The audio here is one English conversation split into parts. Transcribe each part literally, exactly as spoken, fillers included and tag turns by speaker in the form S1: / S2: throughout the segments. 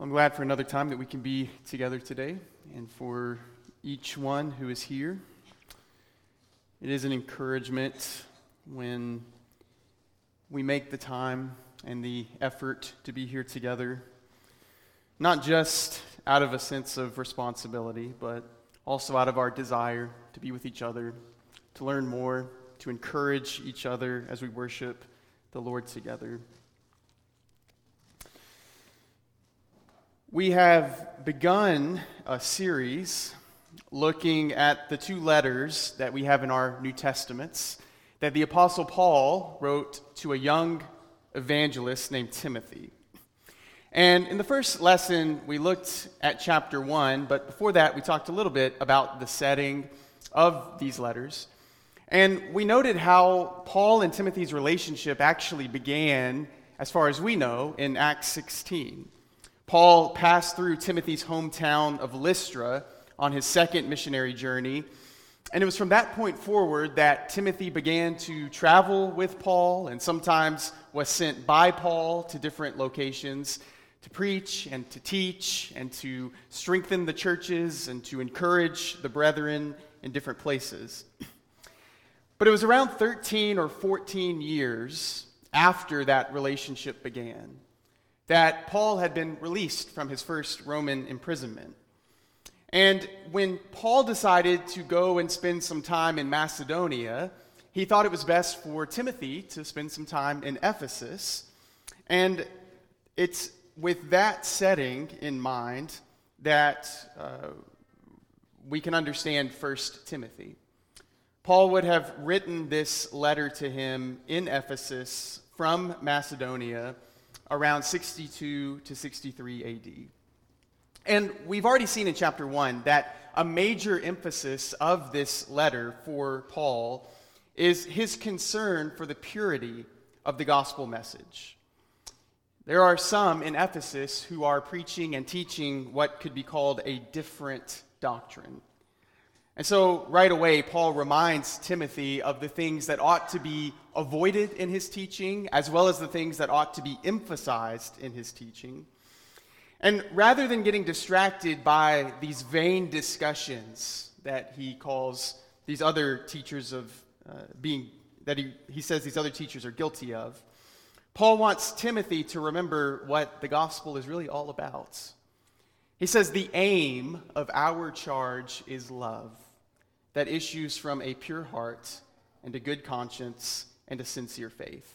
S1: I'm glad for another time that we can be together today, and for each one who is here. It is an encouragement when we make the time and the effort to be here together, not just out of a sense of responsibility, but also out of our desire to be with each other, to learn more, to encourage each other as we worship the Lord together. We have begun a series looking at the two letters that we have in our New Testaments that the Apostle Paul wrote to a young evangelist named Timothy. And in the first lesson, we looked at chapter one, but before that, we talked a little bit about the setting of these letters. And we noted how Paul and Timothy's relationship actually began, as far as we know, in Acts sixteen. Paul passed through Timothy's hometown of Lystra on his second missionary journey, and it was from that point forward that Timothy began to travel with Paul and sometimes was sent by Paul to different locations to preach and to teach and to strengthen the churches and to encourage the brethren in different places. But it was around thirteen or fourteen years after that relationship began that Paul had been released from his first Roman imprisonment. And when Paul decided to go and spend some time in Macedonia, he thought it was best for Timothy to spend some time in Ephesus. And it's with that setting in mind that uh, we can understand First Timothy. Paul would have written this letter to him in Ephesus from Macedonia around sixty-two to sixty-three A D. And we've already seen in chapter one that a major emphasis of this letter for Paul is his concern for the purity of the gospel message. There are some in Ephesus who are preaching and teaching what could be called a different doctrine. And so right away, Paul reminds Timothy of the things that ought to be avoided in his teaching, as well as the things that ought to be emphasized in his teaching. And rather than getting distracted by these vain discussions that he calls these other teachers of uh, being, that he, he says these other teachers are guilty of, Paul wants Timothy to remember what the gospel is really all about. He says the aim of our charge is love that issues from a pure heart and a good conscience and a sincere faith.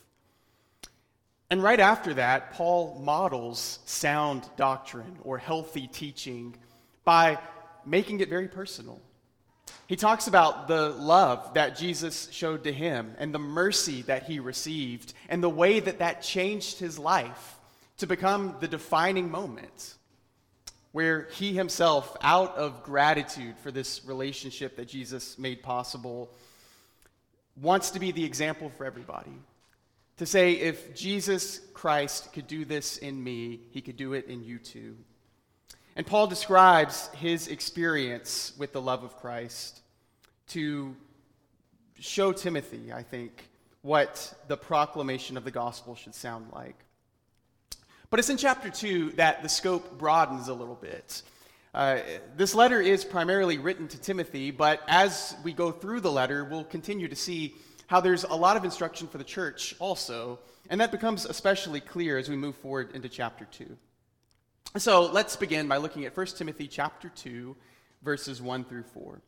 S1: And right after that, Paul models sound doctrine or healthy teaching by making it very personal. He talks about the love that Jesus showed to him and the mercy that he received and the way that that changed his life to become the defining moment where he himself, out of gratitude for this relationship that Jesus made possible, wants to be the example for everybody. To say, if Jesus Christ could do this in me, he could do it in you too. And Paul describes his experience with the love of Christ to show Timothy, I think, what the proclamation of the gospel should sound like. But it's in chapter two that the scope broadens a little bit. Uh, this letter is primarily written to Timothy, but as we go through the letter, we'll continue to see how there's a lot of instruction for the church also, and that becomes especially clear as we move forward into chapter two. So let's begin by looking at First Timothy chapter two, verses one through four.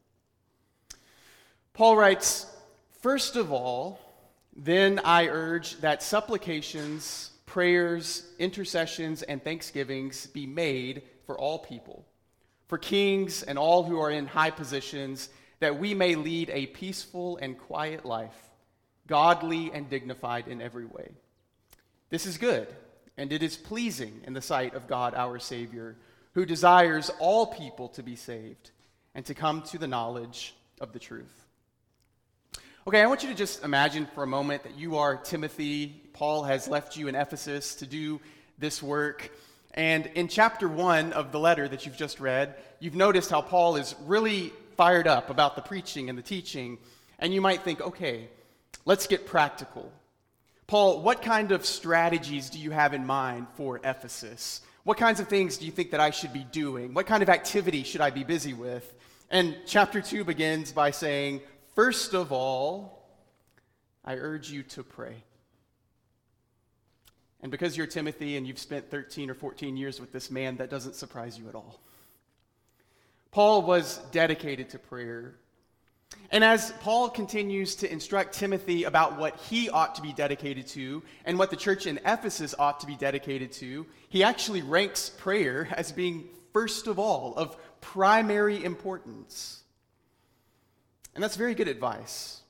S1: Paul writes, "First of all, then I urge that supplications, prayers, intercessions, and thanksgivings be made for all people, for kings and all who are in high positions, that we may lead a peaceful and quiet life, godly and dignified in every way. This is good, and it is pleasing in the sight of God our Savior, who desires all people to be saved and to come to the knowledge of the truth." Okay, I want you to just imagine for a moment that you are Timothy. Paul has left you in Ephesus to do this work. And in chapter one of the letter that you've just read, you've noticed how Paul is really fired up about the preaching and the teaching. And you might think, okay, let's get practical. Paul, what kind of strategies do you have in mind for Ephesus? What kinds of things do you think that I should be doing? What kind of activity should I be busy with? And chapter two begins by saying, first of all, I urge you to pray. And because you're Timothy and you've spent thirteen or fourteen years with this man, that doesn't surprise you at all. Paul was dedicated to prayer. And as Paul continues to instruct Timothy about what he ought to be dedicated to and what the church in Ephesus ought to be dedicated to, he actually ranks prayer as being first of all, of primary importance. And that's very good advice.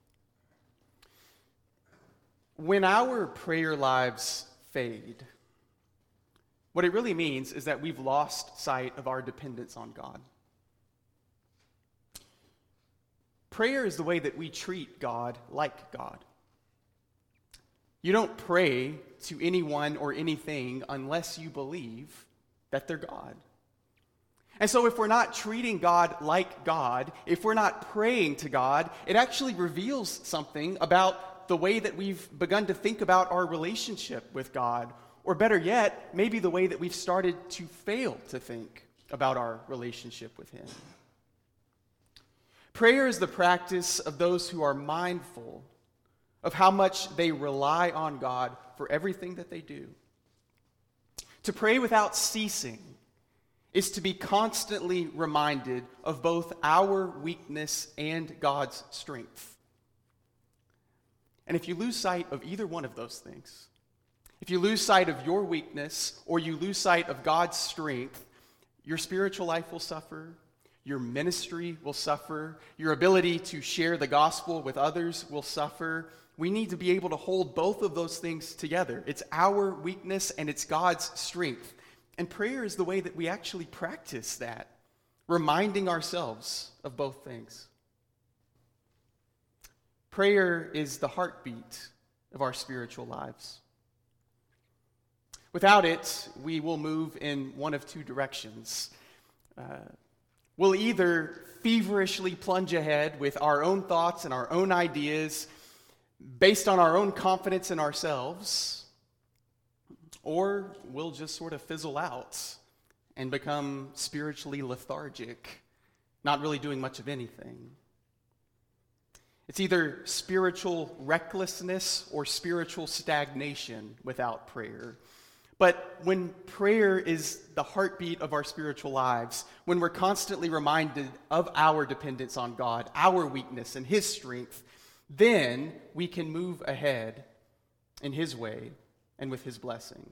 S1: When our prayer lives fade, what it really means is that we've lost sight of our dependence on God. Prayer is the way that we treat God like God. You don't pray to anyone or anything unless you believe that they're God. And so if we're not treating God like God, if we're not praying to God, it actually reveals something about the way that we've begun to think about our relationship with God, or better yet, maybe the way that we've started to fail to think about our relationship with Him. Prayer is the practice of those who are mindful of how much they rely on God for everything that they do. To pray without ceasing is to be constantly reminded of both our weakness and God's strength. And if you lose sight of either one of those things, if you lose sight of your weakness or you lose sight of God's strength, your spiritual life will suffer. Your ministry will suffer. Your ability to share the gospel with others will suffer. We need to be able to hold both of those things together. It's our weakness and it's God's strength. And prayer is the way that we actually practice that, reminding ourselves of both things. Prayer is the heartbeat of our spiritual lives. Without it, we will move in one of two directions. Uh, We'll either feverishly plunge ahead with our own thoughts and our own ideas based on our own confidence in ourselves, or we'll just sort of fizzle out and become spiritually lethargic, not really doing much of anything. It's either spiritual recklessness or spiritual stagnation without prayer. But when prayer is the heartbeat of our spiritual lives, when we're constantly reminded of our dependence on God, our weakness and His strength, then we can move ahead in His way and with His blessing.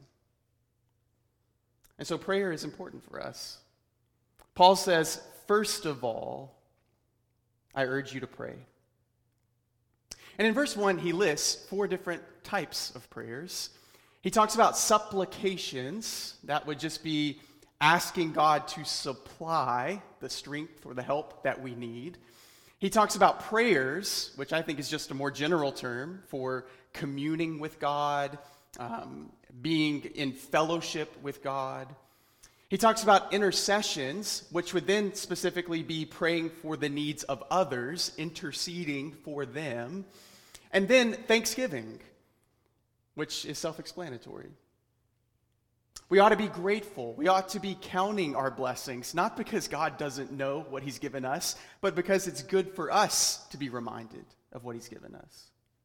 S1: And so prayer is important for us. Paul says, first of all, I urge you to pray. And in verse one, he lists four different types of prayers. He talks about supplications. That would just be asking God to supply the strength or the help that we need. He talks about prayers, which I think is just a more general term for communing with God, um, being in fellowship with God. He talks about intercessions, which would then specifically be praying for the needs of others, interceding for them. And then thanksgiving, which is self-explanatory. We ought to be grateful. We ought to be counting our blessings, not because God doesn't know what He's given us, but because it's good for us to be reminded of what He's given us.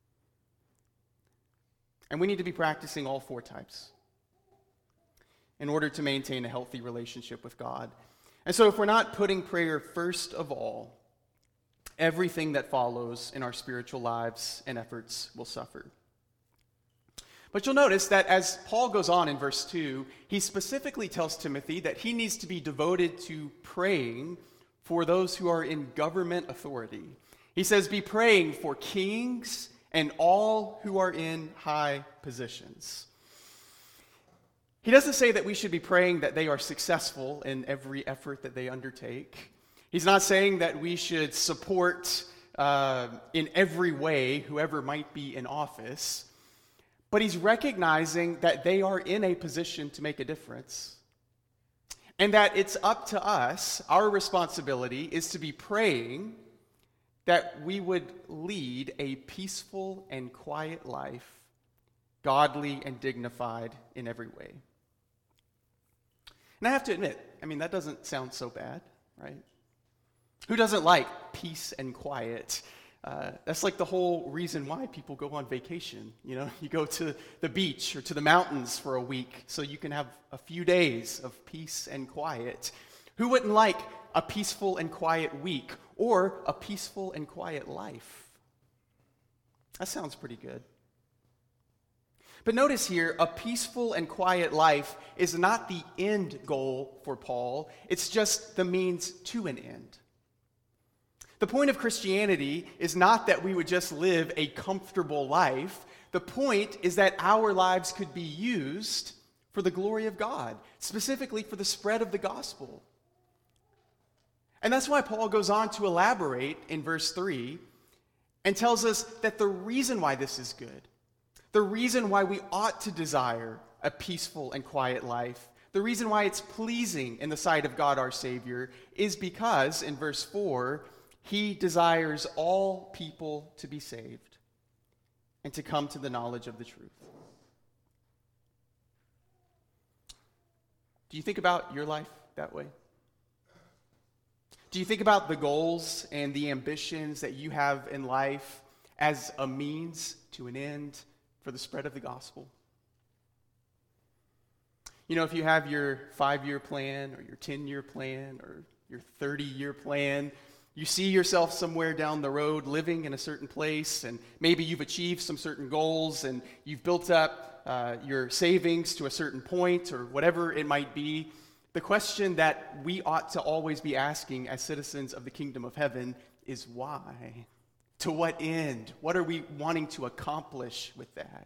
S1: And we need to be practicing all four types in order to maintain a healthy relationship with God. And so if we're not putting prayer first of all, everything that follows in our spiritual lives and efforts will suffer. But you'll notice that as Paul goes on in verse two, he specifically tells Timothy that he needs to be devoted to praying for those who are in government authority. He says, be praying for kings and all who are in high positions. He doesn't say that we should be praying that they are successful in every effort that they undertake. He's not saying that we should support uh, in every way whoever might be in office. But he's recognizing that they are in a position to make a difference. And that it's up to us, our responsibility is to be praying that we would lead a peaceful and quiet life, godly and dignified in every way. And I have to admit, I mean, that doesn't sound so bad, right? Who doesn't like peace and quiet? Uh, that's like the whole reason why people go on vacation. You know, you go to the beach or to the mountains for a week so you can have a few days of peace and quiet. Who wouldn't like a peaceful and quiet week or a peaceful and quiet life? That sounds pretty good. But notice here, a peaceful and quiet life is not the end goal for Paul. It's just the means to an end. The point of Christianity is not that we would just live a comfortable life. The point is that our lives could be used for the glory of God, specifically for the spread of the gospel. And that's why Paul goes on to elaborate in verse three and tells us that the reason why this is good, the reason why we ought to desire a peaceful and quiet life, the reason why it's pleasing in the sight of God our Savior is because, in verse four, he desires all people to be saved and to come to the knowledge of the truth. Do you think about your life that way? Do you think about the goals and the ambitions that you have in life as a means to an end for the spread of the gospel? You know, if you have your five-year plan or your ten-year plan or your thirty-year plan, you see yourself somewhere down the road living in a certain place, and maybe you've achieved some certain goals and you've built up uh, your savings to a certain point or whatever it might be. The question that we ought to always be asking as citizens of the kingdom of heaven is why? To what end? What are we wanting to accomplish with that?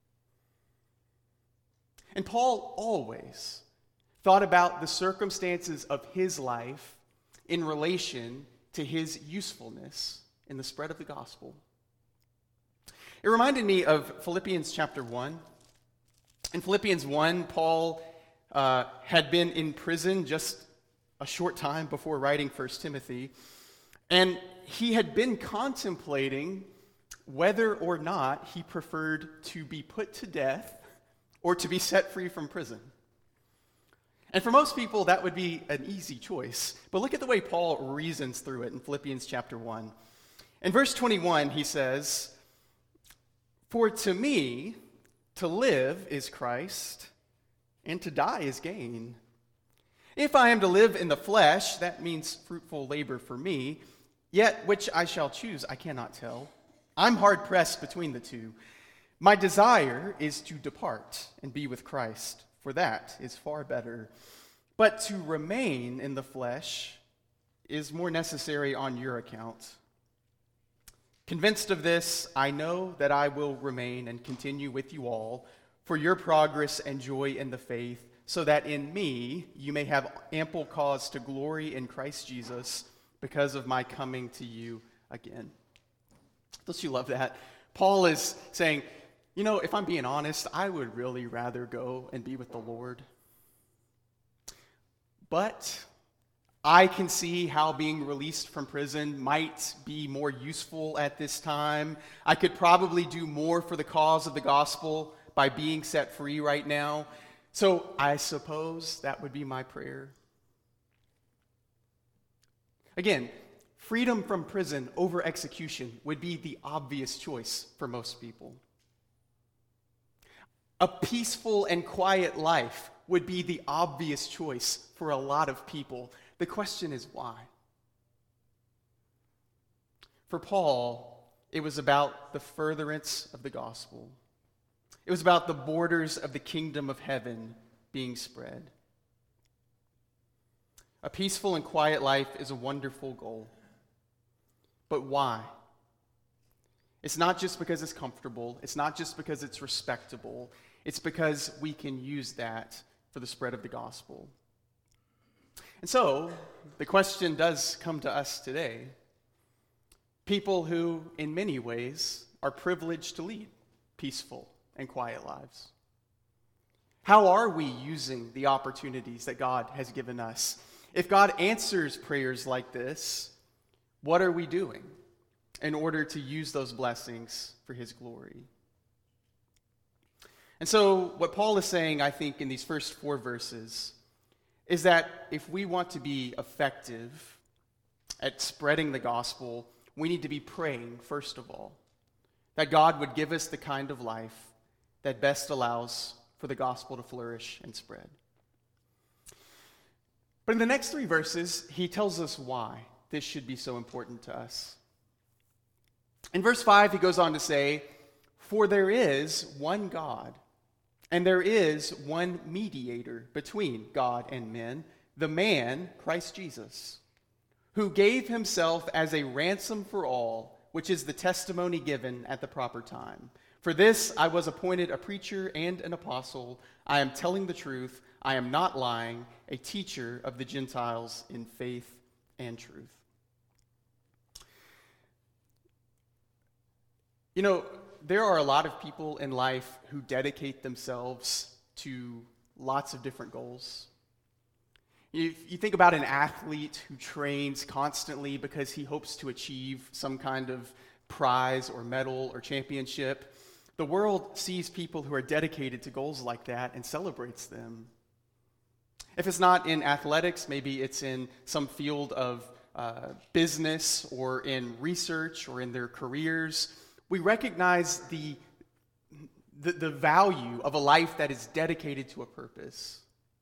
S1: And Paul always thought about the circumstances of his life in relation to his usefulness in the spread of the gospel. It reminded me of Philippians chapter one. In Philippians one, Paul uh, had been in prison just a short time before writing First Timothy, and he had been contemplating whether or not he preferred to be put to death or to be set free from prison. And for most people, that would be an easy choice. But look at the way Paul reasons through it in Philippians chapter one. In verse twenty-one, he says, "For to me, to live is Christ, and to die is gain. If I am to live in the flesh, that means fruitful labor for me, yet which I shall choose, I cannot tell. I'm hard-pressed between the two. My desire is to depart and be with Christ, for that is far better. But to remain in the flesh is more necessary on your account. Convinced of this, I know that I will remain and continue with you all for your progress and joy in the faith, so that in me you may have ample cause to glory in Christ Jesus because of my coming to you again." Don't you love that? Paul is saying, you know, if I'm being honest, I would really rather go and be with the Lord. But I can see how being released from prison might be more useful at this time. I could probably do more for the cause of the gospel by being set free right now. So I suppose that would be my prayer. Again, freedom from prison over execution would be the obvious choice for most people. A peaceful and quiet life would be the obvious choice for a lot of people. The question is why? For Paul, it was about the furtherance of the gospel. It was about the borders of the kingdom of heaven being spread. A peaceful and quiet life is a wonderful goal. But why? It's not just because it's comfortable. It's not just because it's respectable. It's because we can use that for the spread of the gospel. And so, the question does come to us today. People who, in many ways, are privileged to lead peaceful and quiet lives. How are we using the opportunities that God has given us? If God answers prayers like this, what are we doing in order to use those blessings for his glory? And so what Paul is saying, I think, in these first four verses, is that if we want to be effective at spreading the gospel, we need to be praying, first of all, that God would give us the kind of life that best allows for the gospel to flourish and spread. But in the next three verses, he tells us why this should be so important to us. In verse five, he goes on to say, "For there is one God, and there is one mediator between God and men, the man, Christ Jesus, who gave himself as a ransom for all, which is the testimony given at the proper time. For this I was appointed a preacher and an apostle. I am telling the truth. I am not lying, a teacher of the Gentiles in faith and truth." You know, there are a lot of people in life who dedicate themselves to lots of different goals. You, you think about an athlete who trains constantly because he hopes to achieve some kind of prize or medal or championship. The world sees people who are dedicated to goals like that and celebrates them. If it's not in athletics, maybe it's in some field of uh, business or in research or in their careers. We recognize the, the, the value of a life that is dedicated to a purpose.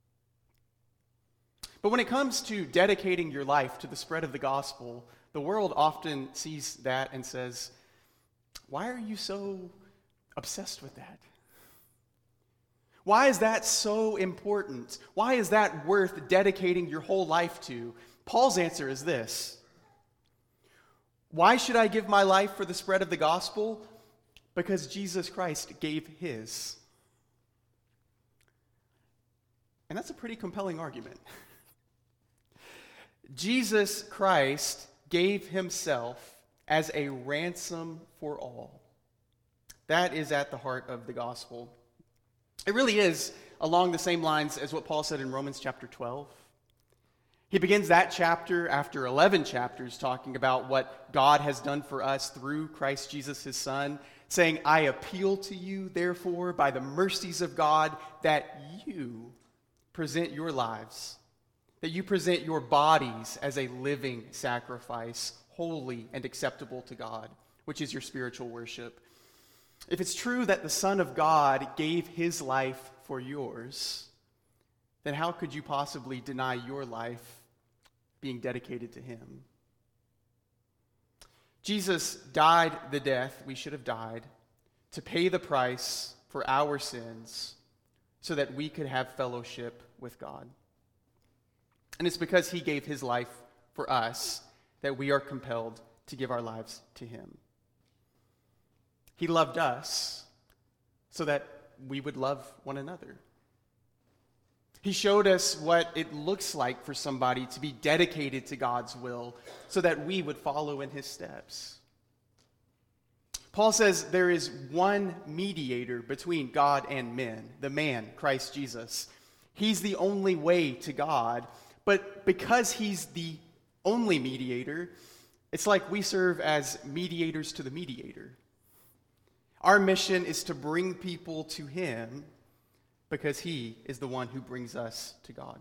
S1: But when it comes to dedicating your life to the spread of the gospel, the world often sees that and says, "Why are you so obsessed with that? Why is that so important? Why is that worth dedicating your whole life to?" Paul's answer is this: why should I give my life for the spread of the gospel? Because Jesus Christ gave his. And that's a pretty compelling argument. Jesus Christ gave himself as a ransom for all. That is at the heart of the gospel. It really is along the same lines as what Paul said in Romans chapter twelve. He begins that chapter after eleven chapters talking about what God has done for us through Christ Jesus his Son, saying, "I appeal to you, therefore, by the mercies of God, that you present your lives, that you present your bodies as a living sacrifice, holy and acceptable to God," which is your spiritual worship. If it's true that the Son of God gave his life for yours, then how could you possibly deny your life being dedicated to him? Jesus died the death we should have died to pay the price for our sins so that we could have fellowship with God. And it's because he gave his life for us that we are compelled to give our lives to him. He loved us so that we would love one another. He showed us what it looks like for somebody to be dedicated to God's will so that we would follow in his steps. Paul says there is one mediator between God and men, the man, Christ Jesus. He's the only way to God, but because he's the only mediator, it's like we serve as mediators to the mediator. Our mission is to bring people to him because he is the one who brings us to God.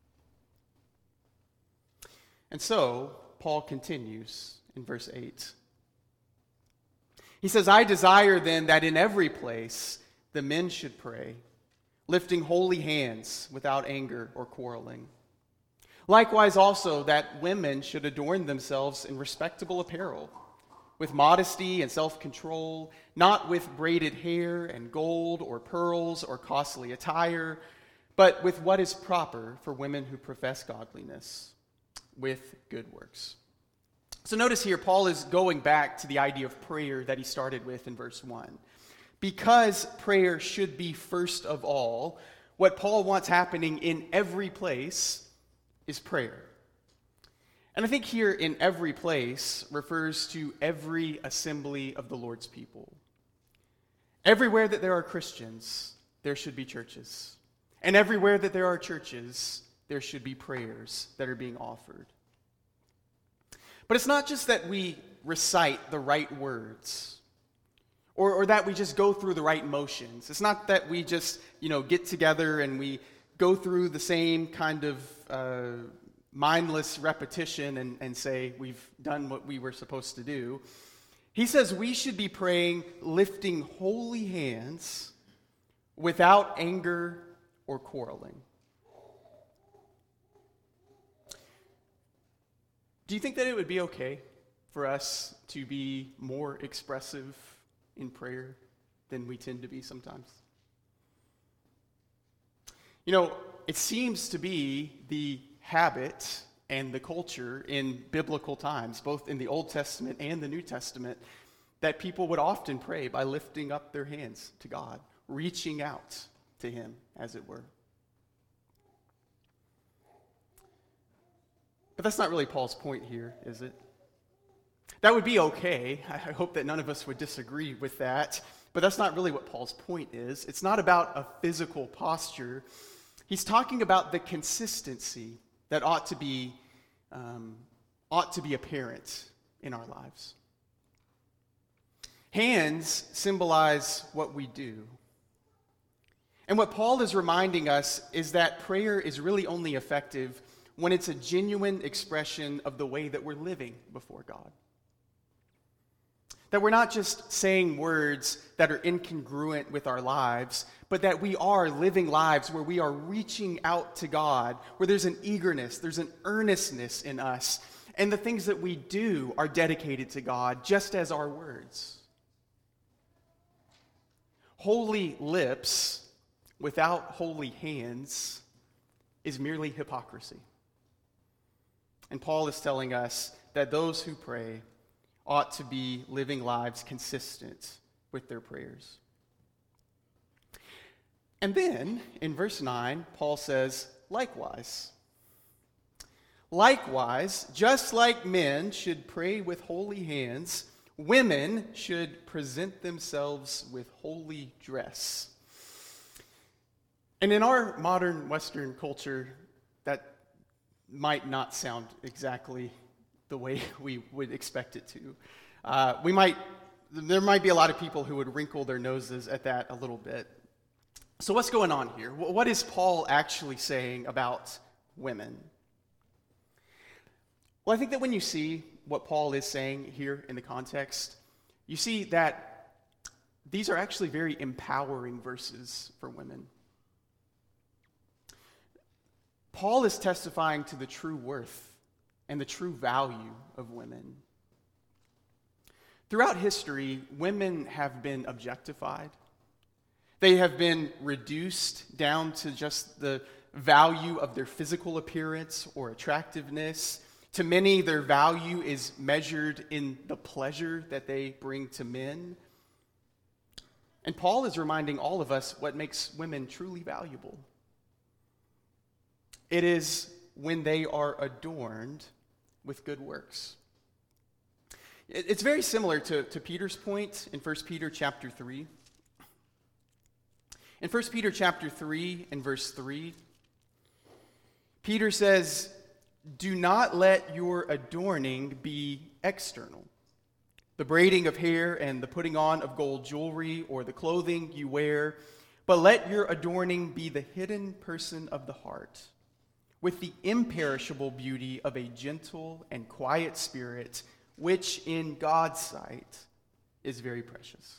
S1: And so, Paul continues in verse eight. He says, "I desire then that in every place the men should pray, lifting holy hands without anger or quarreling. Likewise also that women should adorn themselves in respectable apparel, with modesty and self-control, not with braided hair and gold or pearls or costly attire, but with what is proper for women who profess godliness, with good works." So notice here, Paul is going back to the idea of prayer that he started with in verse one. Because prayer should be first of all, what Paul wants happening in every place is prayer. And I think here in every place refers to every assembly of the Lord's people. Everywhere that there are Christians, there should be churches. And everywhere that there are churches, there should be prayers that are being offered. But it's not just that we recite the right words or, or that we just go through the right motions. It's not that we just, you know, get together and we go through the same kind of uh, mindless repetition and, and say we've done what we were supposed to do. He says we should be praying lifting holy hands without anger or quarreling. Do you think that it would be okay for us to be more expressive in prayer than we tend to be sometimes? You know, it seems to be the habit and the culture in biblical times, both in the Old Testament and the New Testament, that people would often pray by lifting up their hands to God, reaching out to Him, as it were. But that's not really Paul's point here, is it? That would be okay. I hope that none of us would disagree with that. But that's not really what Paul's point is. It's not about a physical posture. He's talking about the consistency that ought to be um, ought to be apparent in our lives. Hands symbolize what we do. And what Paul is reminding us is that prayer is really only effective when it's a genuine expression of the way that we're living before God. That we're not just saying words that are incongruent with our lives, but that we are living lives where we are reaching out to God, where there's an eagerness, there's an earnestness in us, and the things that we do are dedicated to God, just as our words. Holy lips without holy hands is merely hypocrisy. And Paul is telling us that those who pray ought to be living lives consistent with their prayers. And then, in verse nine, Paul says, likewise. Likewise, just like men should pray with holy hands, women should present themselves with holy dress. And in our modern Western culture, that might not sound exactly the way we would expect it to. Uh, we might, there might be a lot of people who would wrinkle their noses at that a little bit. So what's going on here? What is Paul actually saying about women? Well, I think that when you see what Paul is saying here in the context, you see that these are actually very empowering verses for women. Paul is testifying to the true worth and the true value of women. Throughout history, women have been objectified. They have been reduced down to just the value of their physical appearance or attractiveness. To many, their value is measured in the pleasure that they bring to men. And Paul is reminding all of us what makes women truly valuable. It is when they are adorned with good works. It's very similar to, to Peter's point in First Peter chapter three. In First Peter chapter three and verse three, Peter says, "Do not let your adorning be external, the braiding of hair and the putting on of gold jewelry or the clothing you wear, but let your adorning be the hidden person of the heart, with the imperishable beauty of a gentle and quiet spirit, which in God's sight is very precious."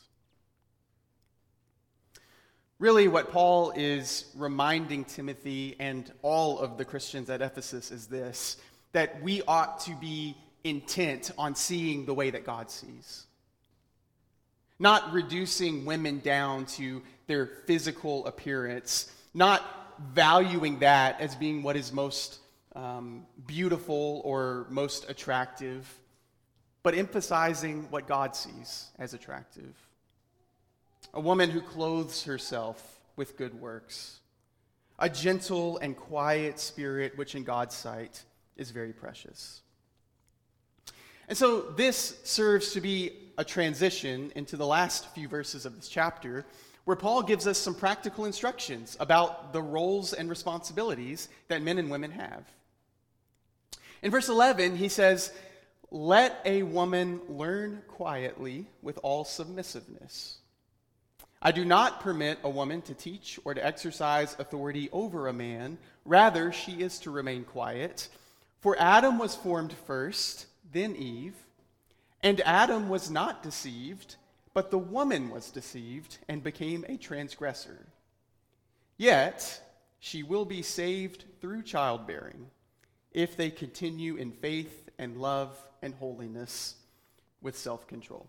S1: Really, what Paul is reminding Timothy and all of the Christians at Ephesus is this, that we ought to be intent on seeing the way that God sees. Not reducing women down to their physical appearance, not valuing that as being what is most um, beautiful or most attractive, but emphasizing what God sees as attractive. A woman who clothes herself with good works, a gentle and quiet spirit, which in God's sight is very precious. And so this serves to be a transition into the last few verses of this chapter, where Paul gives us some practical instructions about the roles and responsibilities that men and women have. In verse eleven, he says, "Let a woman learn quietly with all submissiveness." I do not permit a woman to teach or to exercise authority over a man. Rather, she is to remain quiet. For Adam was formed first, then Eve. And Adam was not deceived, but the woman was deceived and became a transgressor. Yet, she will be saved through childbearing if they continue in faith and love and holiness with self-control.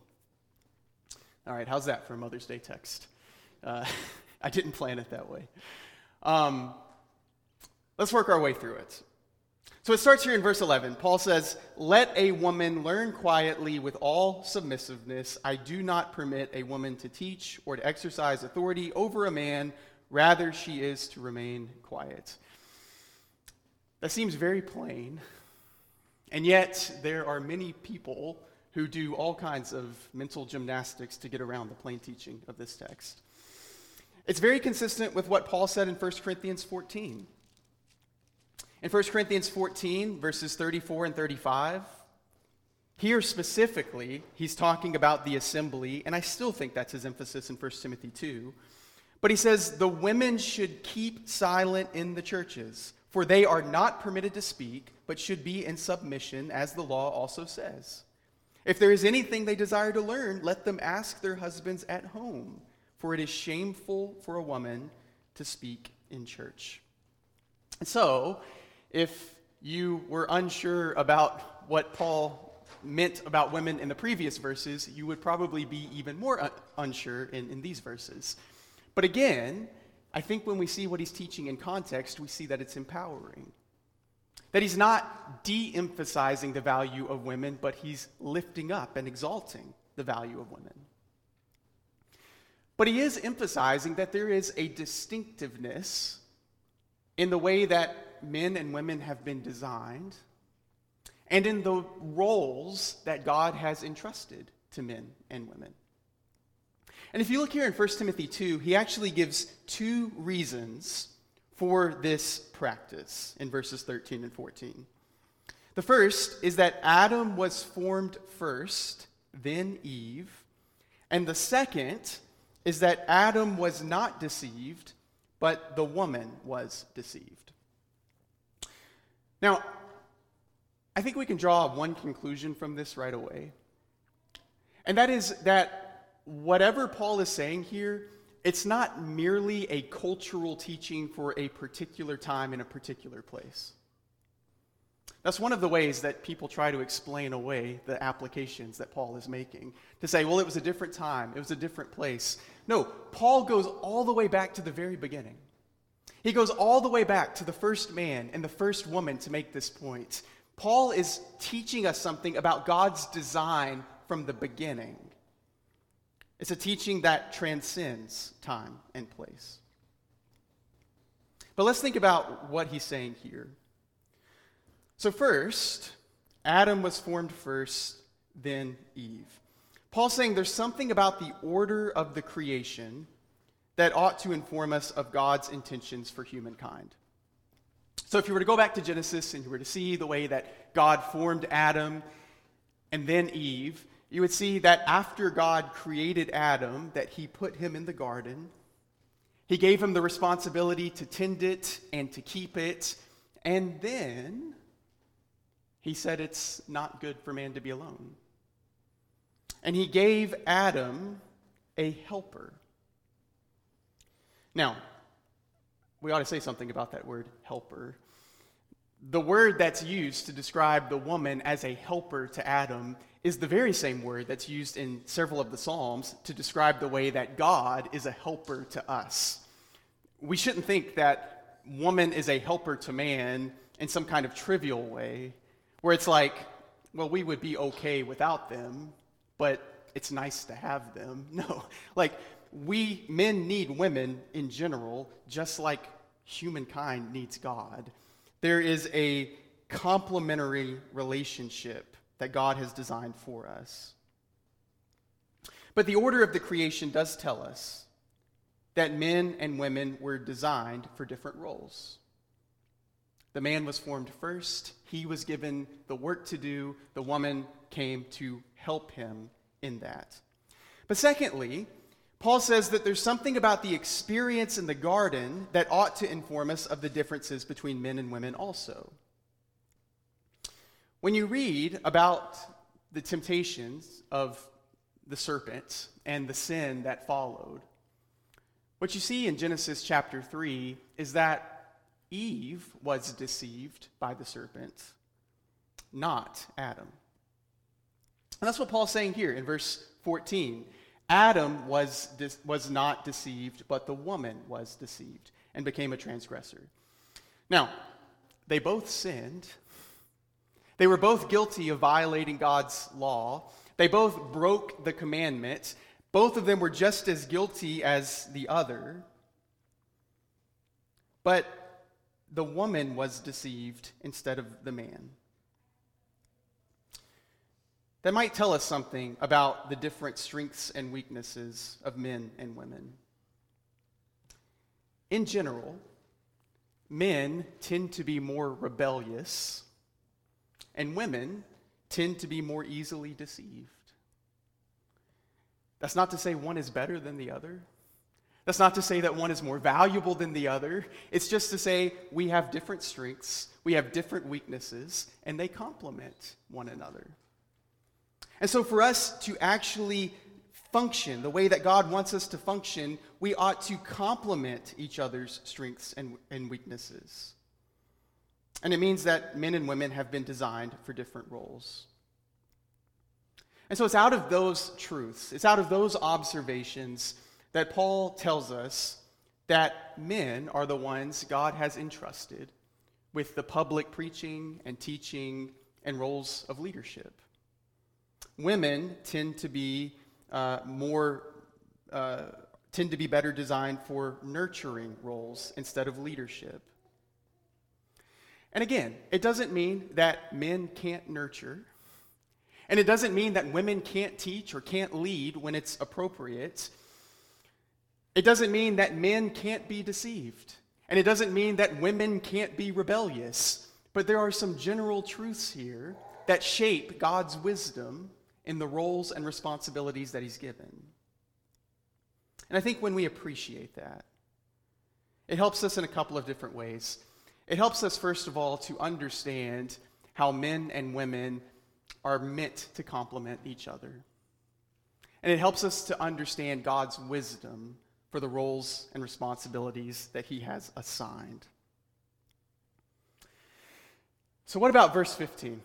S1: All right, how's that for a Mother's Day text? Uh, I didn't plan it that way. Um, let's work our way through it. So it starts here in verse eleven. Paul says, "Let a woman learn quietly with all submissiveness. I do not permit a woman to teach or to exercise authority over a man. Rather, she is to remain quiet." That seems very plain. And yet, there are many people who do all kinds of mental gymnastics to get around the plain teaching of this text. It's very consistent with what Paul said in First Corinthians fourteen. In First Corinthians fourteen, verses thirty-four and thirty-five, here specifically, he's talking about the assembly, and I still think that's his emphasis in First Timothy two. But he says, "The women should keep silent in the churches, for they are not permitted to speak, but should be in submission, as the law also says. If there is anything they desire to learn, let them ask their husbands at home, for it is shameful for a woman to speak in church." And so, if you were unsure about what Paul meant about women in the previous verses, you would probably be even more un- unsure in, in these verses. But again, I think when we see what he's teaching in context, we see that it's empowering. That he's not de-emphasizing the value of women, but he's lifting up and exalting the value of women. But he is emphasizing that there is a distinctiveness in the way that men and women have been designed, and in the roles that God has entrusted to men and women. And if you look here in First Timothy two, he actually gives two reasons for this practice in verses thirteen and fourteen. The first is that Adam was formed first, then Eve. And the second is that Adam was not deceived, but the woman was deceived. Now, I think we can draw one conclusion from this right away. And that is that whatever Paul is saying here, it's not merely a cultural teaching for a particular time in a particular place. That's one of the ways that people try to explain away the applications that Paul is making. To say, well, it was a different time, it was a different place. No, Paul goes all the way back to the very beginning. He goes all the way back to the first man and the first woman to make this point. Paul is teaching us something about God's design from the beginning. It's a teaching that transcends time and place. But let's think about what he's saying here. So first, Adam was formed first, then Eve. Paul's saying there's something about the order of the creation that ought to inform us of God's intentions for humankind. So if you were to go back to Genesis and you were to see the way that God formed Adam and then Eve, you would see that after God created Adam, that he put him in the garden. He gave him the responsibility to tend it and to keep it. And then he said it's not good for man to be alone. And he gave Adam a helper. Now, we ought to say something about that word, helper. The word that's used to describe the woman as a helper to Adam is the very same word that's used in several of the Psalms to describe the way that God is a helper to us. We shouldn't think that woman is a helper to man in some kind of trivial way, where it's like, well, we would be okay without them, but it's nice to have them. No, like, we, men need women in general, just like humankind needs God. There is a complementary relationship that God has designed for us. But the order of the creation does tell us that men and women were designed for different roles. The man was formed first. He was given the work to do. The woman came to help him in that. But secondly, Paul says that there's something about the experience in the garden that ought to inform us of the differences between men and women also. When you read about the temptations of the serpent and the sin that followed, what you see in Genesis chapter three is that Eve was deceived by the serpent, not Adam. And that's what Paul's saying here in verse fourteen. Adam was, de- was not deceived, but the woman was deceived and became a transgressor. Now, they both sinned. They were both guilty of violating God's law. They both broke the commandment. Both of them were just as guilty as the other. But the woman was deceived instead of the man. That might tell us something about the different strengths and weaknesses of men and women. In general, men tend to be more rebellious, and women tend to be more easily deceived. That's not to say one is better than the other. That's not to say that one is more valuable than the other. It's just to say we have different strengths, we have different weaknesses, and they complement one another. And so for us to actually function the way that God wants us to function, we ought to complement each other's strengths and, and weaknesses. And it means that men and women have been designed for different roles. And so it's out of those truths, it's out of those observations that Paul tells us that men are the ones God has entrusted with the public preaching and teaching and roles of leadership. Women tend to be uh, more, uh, tend to be better designed for nurturing roles instead of leadership. And again, it doesn't mean that men can't nurture, and it doesn't mean that women can't teach or can't lead when it's appropriate. It doesn't mean that men can't be deceived, and it doesn't mean that women can't be rebellious. But there are some general truths here that shape God's wisdom in the roles and responsibilities that he's given. And I think when we appreciate that, it helps us in a couple of different ways. It helps us, first of all, to understand how men and women are meant to complement each other. And it helps us to understand God's wisdom for the roles and responsibilities that he has assigned. So what about verse fifteen?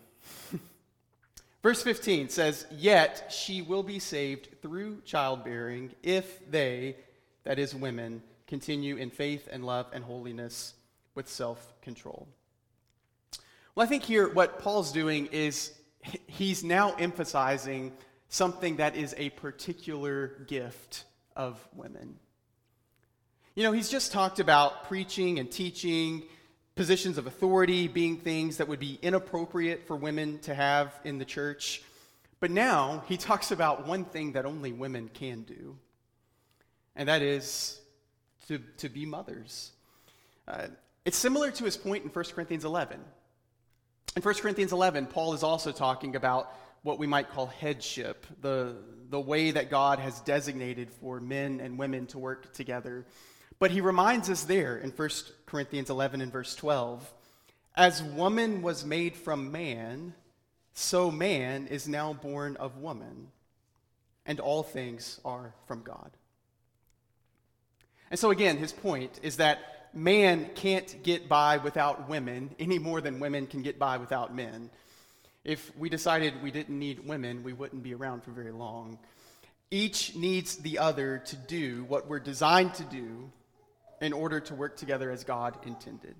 S1: Verse fifteen says, "Yet she will be saved through childbearing if they," that is women, "continue in faith and love and holiness with self-control." Well, I think here what Paul's doing is he's now emphasizing something that is a particular gift of women. You know, he's just talked about preaching and teaching, positions of authority being things that would be inappropriate for women to have in the church. But now he talks about one thing that only women can do, and that is to, to be mothers. Uh, it's similar to his point in First Corinthians eleven. In First Corinthians eleven, Paul is also talking about what we might call headship, the, the way that God has designated for men and women to work together. But he reminds us there in First Corinthians eleven and verse twelve, "As woman was made from man, so man is now born of woman, and all things are from God." And so again, his point is that man can't get by without women any more than women can get by without men. If we decided we didn't need women, we wouldn't be around for very long. Each needs the other to do what we're designed to do in order to work together as God intended.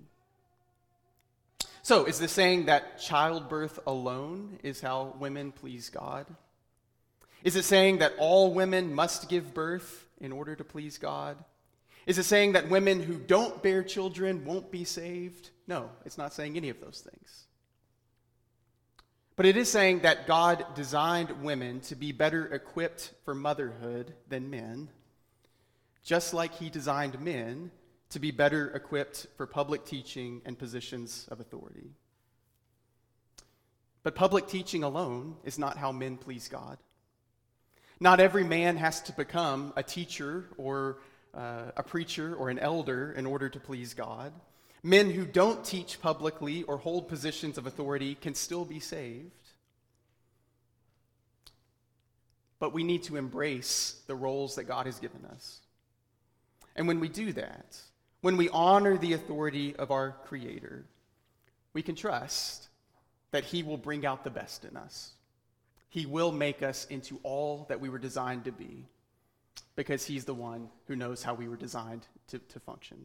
S1: So, is this saying that childbirth alone is how women please God? Is it saying that all women must give birth in order to please God? Is it saying that women who don't bear children won't be saved? No, it's not saying any of those things. But it is saying that God designed women to be better equipped for motherhood than men, just like he designed men to be better equipped for public teaching and positions of authority. But public teaching alone is not how men please God. Not every man has to become a teacher or uh, a preacher or an elder in order to please God. Men who don't teach publicly or hold positions of authority can still be saved. But we need to embrace the roles that God has given us. And when we do that, when we honor the authority of our Creator, we can trust that He will bring out the best in us. He will make us into all that we were designed to be, because He's the one who knows how we were designed to, to function.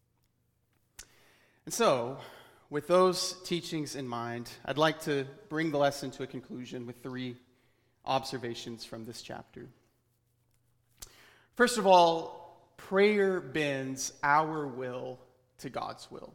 S1: And so, with those teachings in mind, I'd like to bring the lesson to a conclusion with three observations from this chapter. First of all, prayer bends our will to God's will.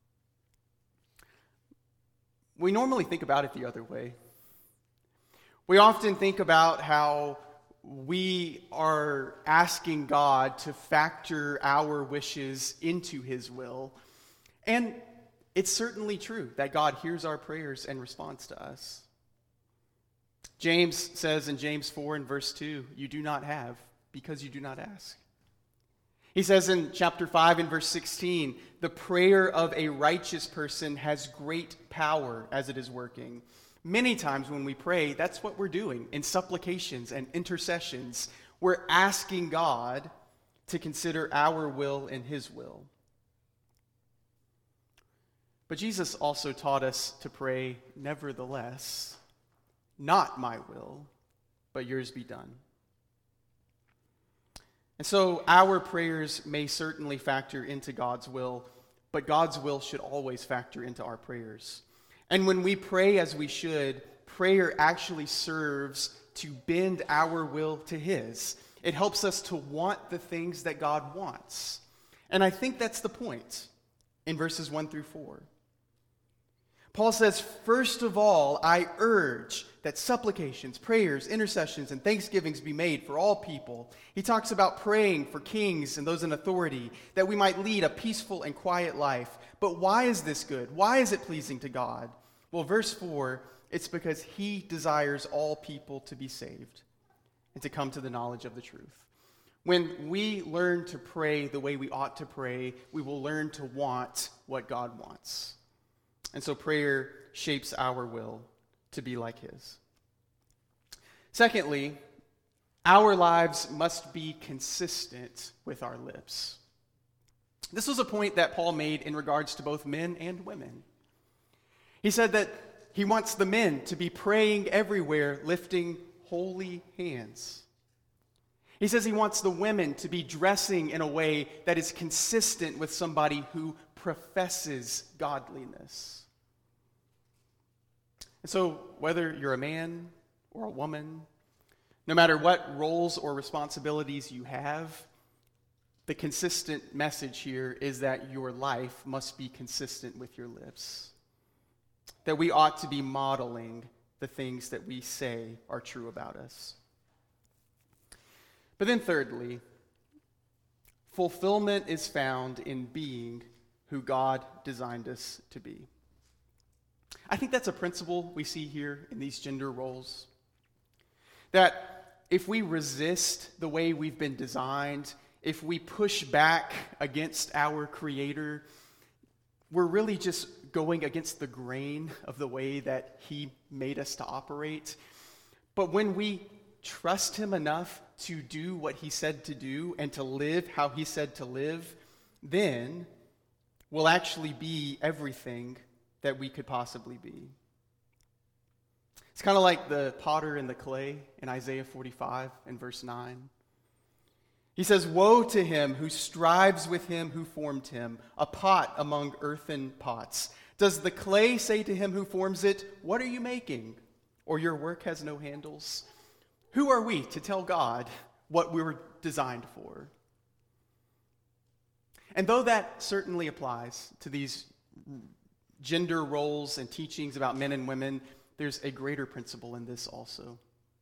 S1: We normally think about it the other way. We often think about how we are asking God to factor our wishes into His will. And it's certainly true that God hears our prayers and responds to us. James says in James four and verse two, you do not have because you do not ask. He says in chapter five and verse sixteen, the prayer of a righteous person has great power as it is working. Many times when we pray, that's what we're doing in supplications and intercessions. We're asking God to consider our will and His will. But Jesus also taught us to pray, nevertheless, not my will, but yours be done. And so our prayers may certainly factor into God's will, but God's will should always factor into our prayers. And when we pray as we should, prayer actually serves to bend our will to His. It helps us to want the things that God wants. And I think that's the point in verses one through four. Paul says, first of all, I urge that supplications, prayers, intercessions, and thanksgivings be made for all people. He talks about praying for kings and those in authority, that we might lead a peaceful and quiet life. But why is this good? Why is it pleasing to God? Well, verse four, it's because He desires all people to be saved and to come to the knowledge of the truth. When we learn to pray the way we ought to pray, we will learn to want what God wants. And so prayer shapes our will to be like His. Secondly, our lives must be consistent with our lips. This was a point that Paul made in regards to both men and women. He said that he wants the men to be praying everywhere, lifting holy hands. He says he wants the women to be dressing in a way that is consistent with somebody who professes godliness. And so, whether you're a man or a woman, no matter what roles or responsibilities you have, the consistent message here is that your life must be consistent with your lips. That we ought to be modeling the things that we say are true about us. But then thirdly, fulfillment is found in being who God designed us to be. I think that's a principle we see here in these gender roles. That if we resist the way we've been designed, if we push back against our Creator, we're really just going against the grain of the way that He made us to operate. But when we trust Him enough to do what He said to do and to live how He said to live, then we'll actually be everything that we could possibly be. It's kind of like the potter and the clay in Isaiah forty-five and verse nine. He says, woe to him who strives with him who formed him, a pot among earthen pots. Does the clay say to him who forms it, what are you making? Or your work has no handles? Who are we to tell God what we were designed for? And though that certainly applies to these gender roles and teachings about men and women, there's a greater principle in this also.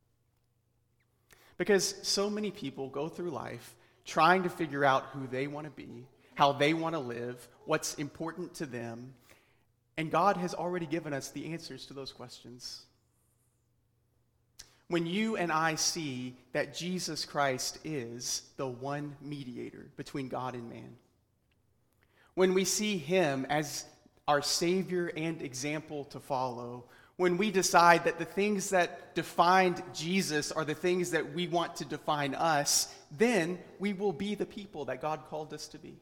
S1: Because so many people go through life trying to figure out who they want to be, how they want to live, what's important to them, and God has already given us the answers to those questions. when you and I see that Jesus Christ is the one mediator between God and man. When we see him as our Savior and example to follow, when we decide that the things that defined Jesus are the things that we want to define us, then we will be the people that God called us to be.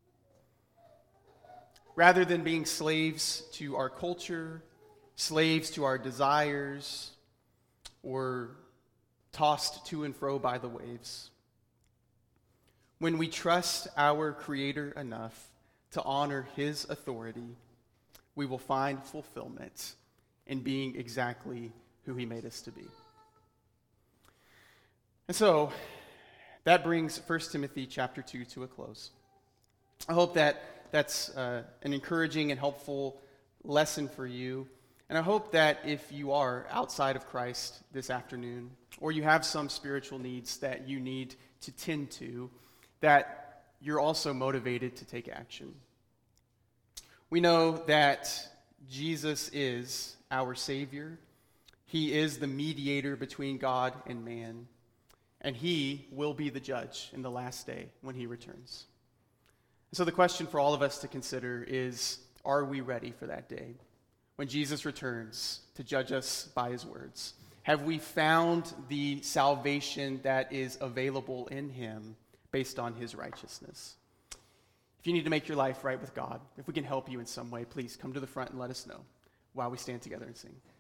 S1: Rather than being slaves to our culture, slaves to our desires, or tossed to and fro by the waves. When we trust our Creator enough to honor his authority, we will find fulfillment in being exactly who he made us to be. And so, that brings First Timothy chapter two to a close. I hope that that's uh, an encouraging and helpful lesson for you. And I hope that if you are outside of Christ this afternoon, or you have some spiritual needs that you need to tend to, that you're also motivated to take action. We know that Jesus is our Savior. He is the mediator between God and man. And he will be the judge in the last day when he returns. So the question for all of us to consider is, are we ready for that day? When Jesus returns to judge us by his words, have we found the salvation that is available in him based on his righteousness? If you need to make your life right with God, if we can help you in some way, please come to the front and let us know while we stand together and sing.